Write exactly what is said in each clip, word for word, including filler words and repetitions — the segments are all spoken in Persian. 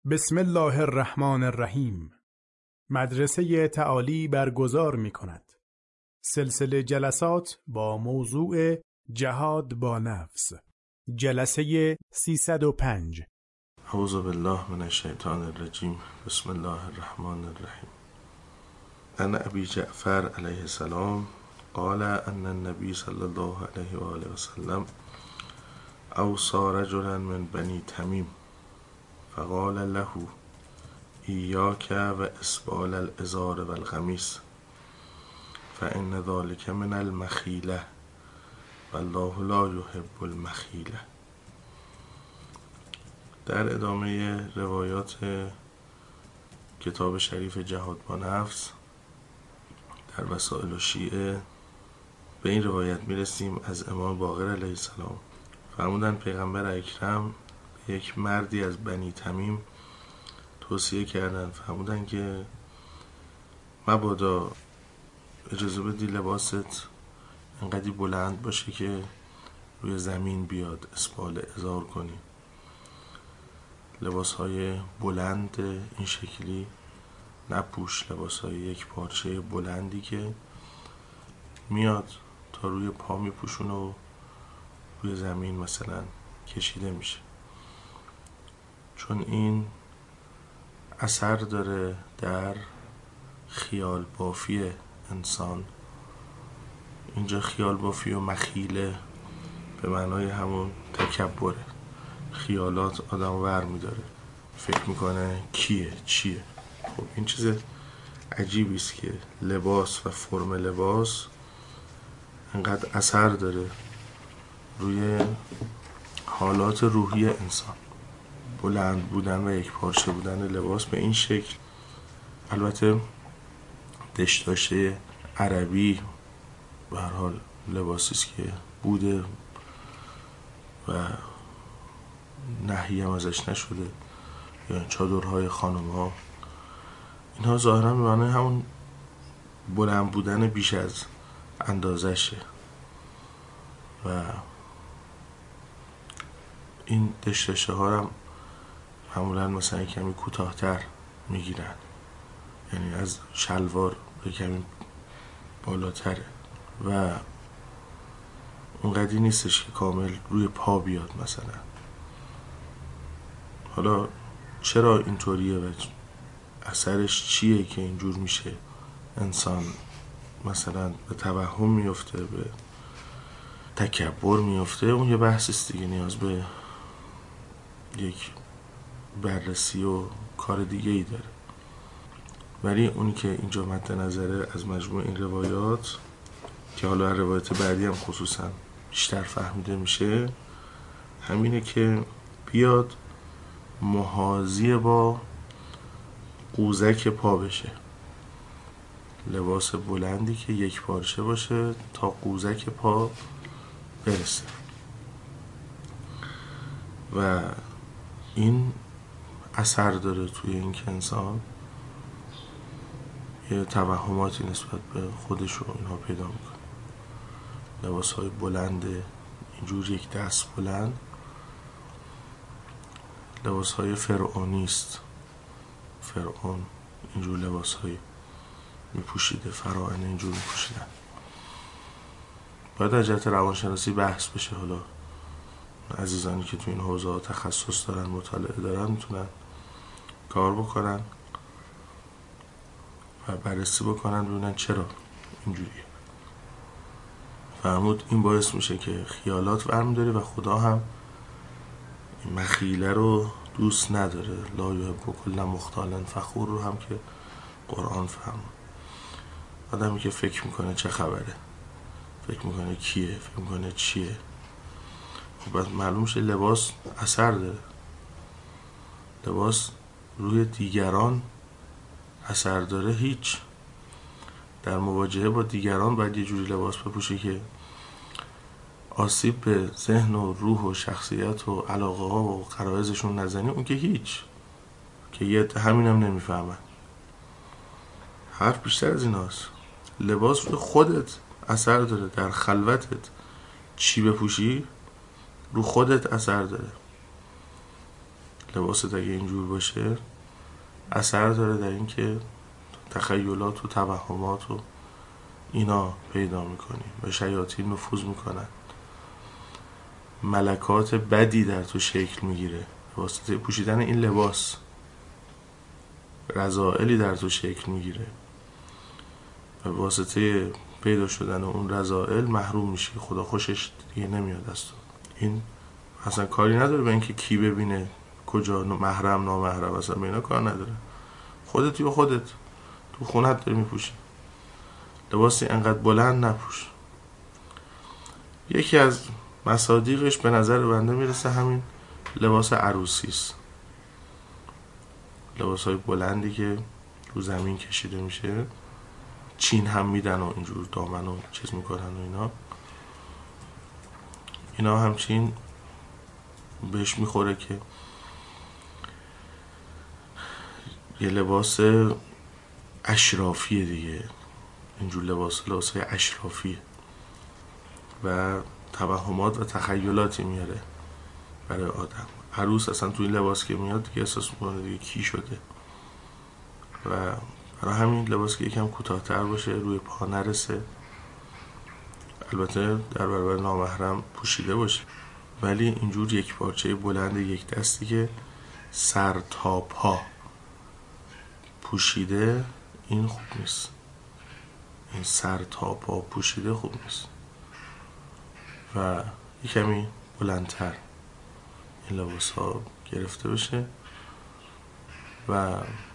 بسم الله الرحمن الرحیم. مدرسه تعالی برگزار می کند سلسله جلسات با موضوع جهاد با نفس. جلسه سیصد و پنج. اعوذ بالله من الشیطان الرجیم. بسم الله الرحمن الرحیم. عن ابی جعفر علیه السلام قال ان النبی صلی الله علیه و آله و سلم اوصى رجلا من بنی تمیم فقال له ایاک و اسبال الازار و القمیص فان ذلك من المخیله والله لا یحب المخیله. در ادامه روایات کتاب شریف جهاد با نفس در وسائل و شیعه به این روایت میرسیم از امام باقر علیه السلام. فرمودن پیغمبر اکرم یک مردی از بنی تمیم توصیه کردن، فرمودن که مبادا اجازه بدی لباست انقدی بلند باشه که روی زمین بیاد، اسبال ازار کنی. لباس های بلند این شکلی نپوش، لباس های یک پارچه بلندی که میاد تا روی پا میپوشونه و روی زمین مثلا کشیده میشه، چون این اثر داره در خیال بافی انسان. اینجا خیال بافی و مخیله به معنای همون تکبره. خیالات آدم ور میداره، فکر میکنه کیه چیه. خب این چیز عجیبی است که لباس و فرم لباس انقدر اثر داره روی حالات روحی انسان. بلند بودن و یک پارچه بودن لباس به این شکل، البته دشداشه عربی به هر حال لباسی است که بوده و نهی هم ازش نشده، یا چادرهای خانم ها، اینها ظاهرا به معنی همون بلند بودن بیش از اندازشه و این دشداشه ها هم معمولا مثلا کمی کوتاه‌تر میگیرن، یعنی از شلوار به کمی بالاتره و اونقدی نیستش که کامل روی پا بیاد مثلا. حالا چرا اینطوریه و اثرش چیه که اینجور میشه؟ انسان مثلا به توهم میفته، به تکبر میفته، اون یه بحث دیگه، نیاز به یک بررسی و کار دیگه ای داره. ولی اونی که اینجا مد نظره از مجموع این روایات که حالا روایت بعدی هم خصوصا بیشتر فهمیده میشه، همینه که بیاد محاذی با قوزک پا بشه، لباس بلندی که یک پارچه باشه تا قوزک پا برسه و این اثر داره توی این که انسان یه توهماتی نسبت به خودش و اینها پیدا میکنه. لباس های بلند اینجور یک دست بلند لباس های فرعونی است. فرعون اینجور لباس های میپوشیده، فراعنه اینجور میپوشیدن. باید از جهت روانشناسی بحث بشه. حالا عزیزانی که تو این حوزه تخصص دارن، مطالعه دارن، میتونن کار بکنن و بررسی بکنن ببینن چرا اینجوریه. فرمود این باعث میشه که خیالات ورمی‌داره و خدا هم این مخیله رو دوست نداره. لا یحب کل مختال فخور رو هم که قرآن فرمود. آدمی که فکر میکنه چه خبره، فکر میکنه کیه، فکر میکنه چیه. خب بس معلوم شه لباس اثر داره. لباس روی دیگران اثر داره. هیچ در مواجهه با دیگران باید یه جوری لباس بپوشه که آسیب به ذهن و روح و شخصیت و علاقه ها و غرایزشون نزنی. اون که هیچ، که یه همینم نمیفهمن. حرف بیشتر از این هاست. لباس روی خودت اثر داره. در خلوتت چی بپوشی رو خودت اثر داره. لباست اگه اینجور باشه اثر داره در این که تخیلات و توهمات و اینا پیدا میکنی و شیاطین نفوذ میکنن، ملکات بدی در تو شکل میگیره واسطه پوشیدن این لباس، رذائلی در تو شکل میگیره و واسطه پیدا شدن اون رذائل محروم میشی، خدا خوشش دیگه نمیاد از تو. این اصلا کاری نداره به اینکه کی ببینه، کجا محرم نامحرم، اصلا به اینا کار نداره. خودتی و خودت تو خونت داری میپوشی، لباسی انقدر بلند نپوش. یکی از مصادیقش به نظر بنده میرسه همین لباس عروسی است، لباسای بلندی که رو زمین کشیده میشه، چین هم میدن و اینجور دامن و چیز میکنن و اینا اینا همچین بهش میخوره که یه لباس اشرافیه دیگه. اینجور لباس لباسای اشرافیه و توهمات و تخیلاتی میاره برای آدم. عروس اصلا توی لباس که میاد دیگه احساس میکنه دیگه کی شده و برای همین لباس که یکم کوتاه‌تر باشه، روی پا نرسه، البته در برابر نامحرم پوشیده باشه، ولی اینجور یک پارچه بلند یک دستی که سر تا پا پوشیده این خوب نیست. این سر تا پا پوشیده خوب نیست و یک کمی بلندتر این لباس ها گرفته بشه و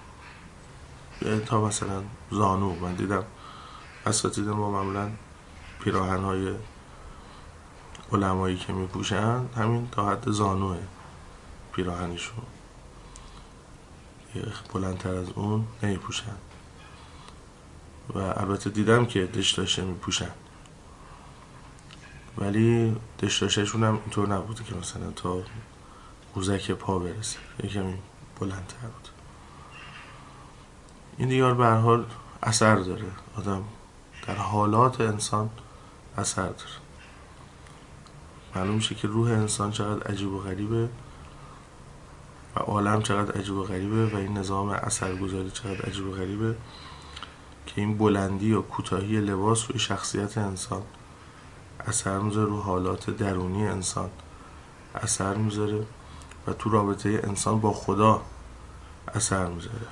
تا مثلا زانو. من دیدم اساتید ما معمولا پیراهن های علمایی که می پوشن همین تا حد زانوه پیراهنشون، بلندتر از اون نمی پوشن و البته دیدم که دشداشه می پوشن، ولی دشداشهشون هم اینطور نبوده که مثلا تا قوزک پا برسه، یکمی بلندتر بود. این دیگر به هر حال اثر داره، آدم در حالات انسان اثر داره. معلوم میشه که روح انسان چقدر عجیب و غریبه و عالم چقدر عجیب و غریبه و این نظام اثرگذاری چقدر عجیب و غریبه که این بلندی و کوتاهی لباس روی شخصیت انسان اثر میذاره، رو حالات درونی انسان اثر میذاره و تو رابطه انسان با خدا اثر میذاره.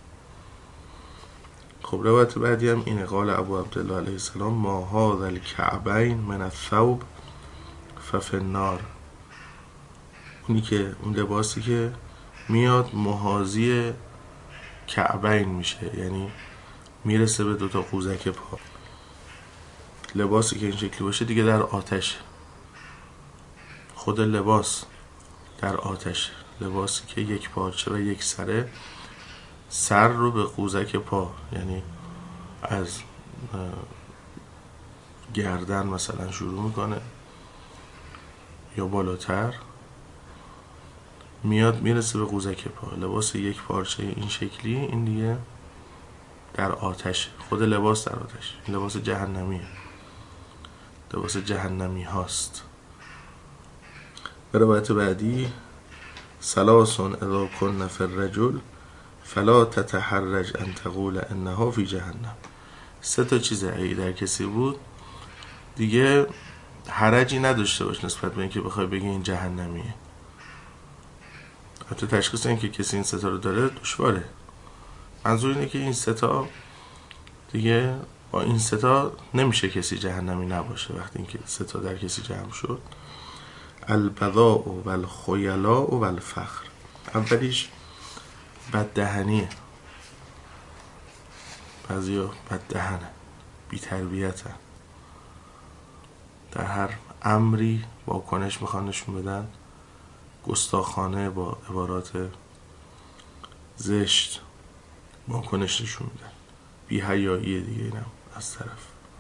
خب روایت بعدی هم اینه، قال ابو عبدالله علیه السلام ما هذا الکعبین من الثوب ففی النار. اونی که اون لباسی که میاد محاذی کعبین میشه، یعنی میرسه به دوتا قوزک پا، لباسی که این شکلی باشه دیگه در آتش، خود لباس در آتش، لباسی که یک پارچه و یک سره، سر رو به قوزک پا، یعنی از گردن مثلا شروع میکنه یا بالاتر میاد میرسه به قوزک پا، لباس یک پارچه این شکلی، این دیگه در آتش، خود لباس در آتش، این لباس جهنمیه، لباس جهنمی هاست. به روایت بعدی ثلاث اذا کن فی الرجل فلا تتحرج ان تقول انها فی جهنم. سه تا چیز اگه در کسی بود دیگه حرجی نداشته باش نسبت به اینکه بخوای بگی این جهنمیه. حتی تشخیص این که کسی این سه تا رو داره دشواره. منظور اینه که این سه تا دیگه، با این سه تا نمیشه کسی جهنمی نباشه. وقتی این که سه تا در کسی جمع شد، البذاء و الخیلاء و الفخر. اولیش بددهنیه، بعضیا بددهنه، بی تربیتن، در هر امری واکنش میخوان نشون بدن، گستاخانه با عبارات زشت واکنش نشون میدن، بی حیایی دیگه اینم از طرف.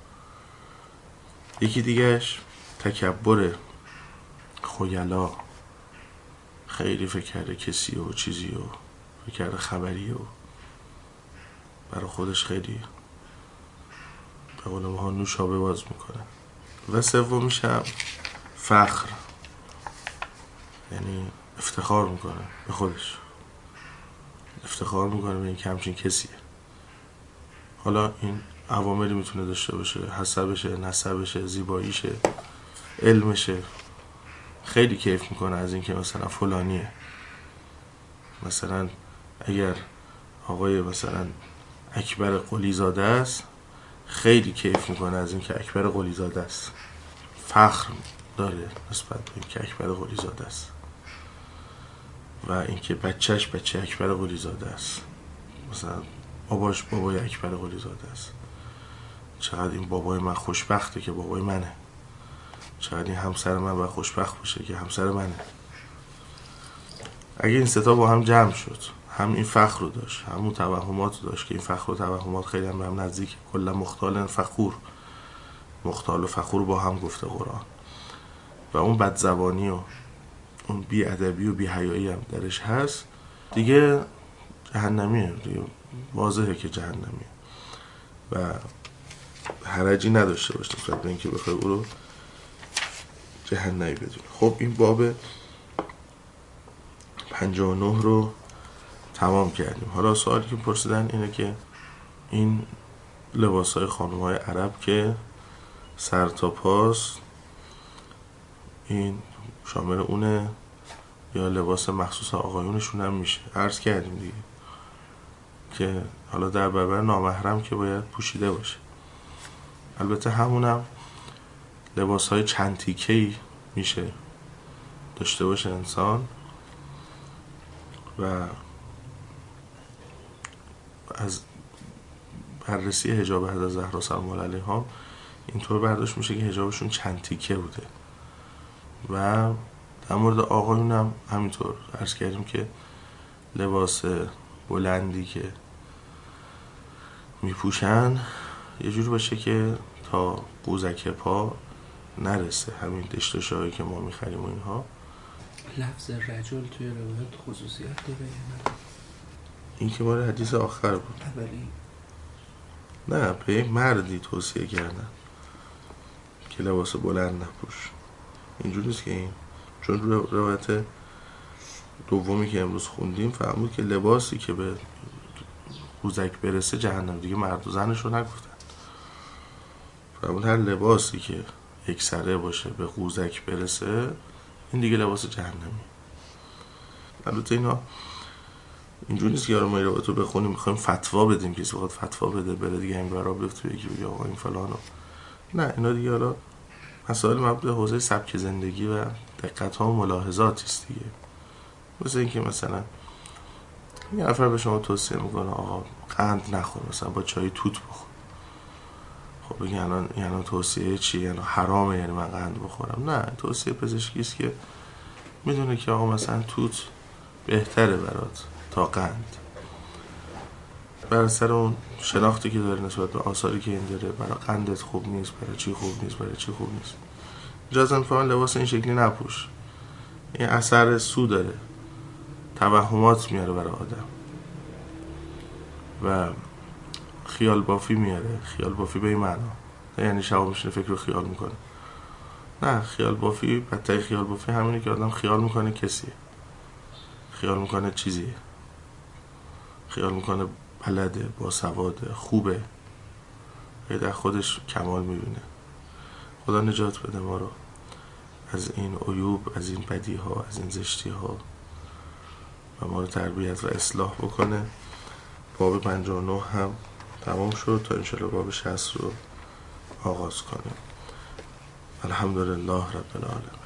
یکی دیگهش تکبره، خیلا، خیلی فکر کرده کسی و چیزی و فکر کرده خبری و برای خودش خیلی به قول ما نوشابه باز میکنه. و سومیش هم فخر، یعنی افتخار میکنه به خودش، افتخار میکنه به این که همچین کسیه. حالا این عواملی میتونه داشته باشه، حسبشه، نسبشه، زیباییشه، علمشه. خیلی کیف میکنه از این که مثلا فلانیه. مثلا اگر آقای مثلا اکبر قلیزاده است، خیلی کیف میکنه از این که اکبر قلیزاده است، فخر داره نسبت به این که اکبر قلیزاده است و اینکه بچهش بچه اکبر قلیزاده است، مثلا باباش بابای اکبر قلیزاده است. چقدر این بابای من خوشبخته که بابای منه، چقدر این همسر من باید خوشبخت باشه که همسر منه. اگه این ستا با هم جمع شد، هم این فخر رو داشت، همون توهمات رو داشت که این فخر و توهمات خیلی هم به هم نزدیک، کلا مختال فخور، مختال و فخور با هم گفته قرآن، و اون بدزبانی و اون بی ادبی و بی حیایی هم درش هست، دیگه جهنمیه، دیگه واضحه که جهنمیه و حرجی نداشته باشه نسبت به اینکه بخوای او رو جهنمی بدونه. خب این باب پنجاه و نه رو تمام کردیم. حالا سوالی که پرسیدن اینه که این لباس‌های خانم‌های عرب که سر تا پاست، این شامل اونه یا لباس مخصوص آقایونشون هم میشه؟ عرض کردیم دیگه که حالا در برابر نامحرم که باید پوشیده باشه. البته همونم لباس‌های چند تیکه‌ای میشه داشته باشه انسان و از بررسی حجاب حضرت زهرا سلام الله علیها اینطور برداشت میشه که حجابشون چند تیکه بوده و در مورد آقایون هم همینطور عرض کردیم که لباس بلندی که میپوشن یه جور باشه که تا قوزک پا نرسه، همین دشتاشایی که ما میخریم و اینها. لفظ رجل توی روایت خصوصیت داره یا نه؟ این که مال حدیث آخر بود. اولی نه، به یک مردی توصیه کردن که لباس بلند نپوش. اینجوری نیست که این، چون روی روایت دومی که امروز خوندیم فهمود که لباسی که به قوزک برسه جهنم، دیگه مرد و زنش رو نگفتن، فهمود هر لباسی که یک سره باشه به قوزک برسه این دیگه لباس جهنمی. البته اینا اینجوری نیست که یارو ما این روایت رو بخونیم میخوایم فتوا بدیم، کسی بخواد فتوا بده بره دیگه این برا بفته بگی بگی آقا این فلانو. نه، اینا دیگه حالا مسائل مربوط به حوزه سبک زندگی و دقت ها و ملاحظاتی است دیگه. مثل اینکه مثلا یه نفر به شما توصیه میکنه آقا قند نخور، مثلا با چای توت بخور. خب بگی الان یعنی توصیه چی؟ یعنی حرامه یعنی من قند بخورم؟ نه، توصیه پزشکی است که میدونه که آقا مثلا توت بهتره برات تا قند، بر سر اون شناختی که داره نسبت به آثاری که این داره، برای قندت خوب نیست، برای چی خوب نیست، برای چی خوب نیست. جزن فعلا لباس این شکلی نپوش، این اثر سو داره، توهمات میاره برای آدم و خیال بافی میاره. خیال بافی به این معنا یعنی شب میشینه فکر رو خیال میکنه، نه، خیال بافی بدتر خیال بافی همینه که آدم خیال میکنه کسیه، خیال میکنه چیزیه، خیال میکنه بلده، باسواده، خوبه، در خودش کمال میبینه. خدا نجات بده ما رو از این عیوب، از این بدی ها، از این زشتی ها و ما رو تربیت و اصلاح بکنه. باب پنجاه و نه هم تمام شد تا انشالله باب شصت رو آغاز کنیم. الحمدلله رب العالمین.